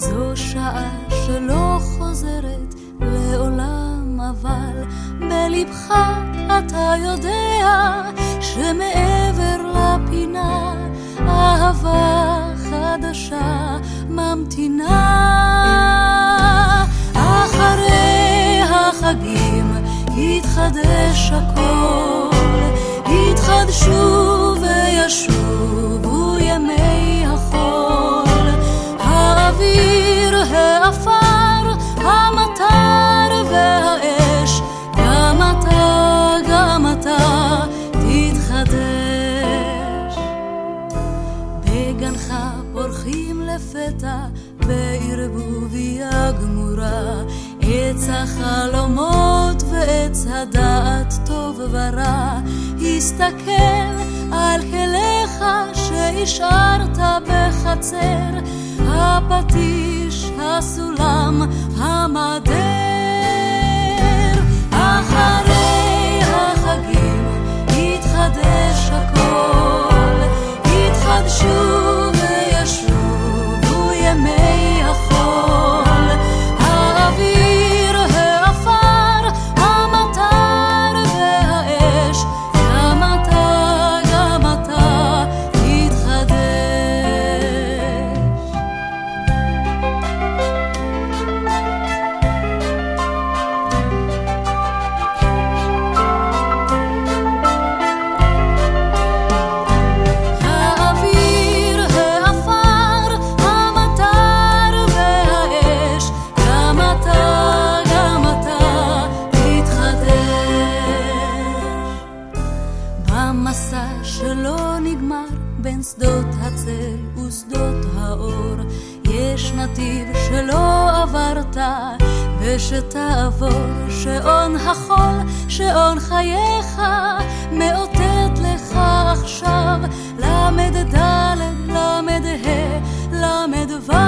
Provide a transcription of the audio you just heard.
זו שעה שלא חוזרת לעולם, אבל בלבך אתה יודע שמעבר לפינה אהבה חדשה ממתינה. אחרי החגים יתחדש הכל, יתחדשו וישובו ימי החול, האוויר, האפר, המטר והאש, גם אתה תתחדש. בגנך פורחים לפתע בערבובי הגמורה, עץ החלומות ועץ הדעת טוב ורע. הסתכל על כליך שהשארת בחצר, הפטיש, הסולם, המדר. אחרי החגים יתחדש הכל, יתחדשו וישובו ימי החול, האוויר, האפר, המטר והאש, גם אתה תתחדש. האוויר, האפר, המטר והאש, גם אתה תתחדש. במסע שלא נגמר בין שדות הצל ושדות האור, יש נתיב שלא עברת ושתעבור. שעון החול, שעון חייך מאותת לך עכשיו, למד ד' למד ה' למד ו'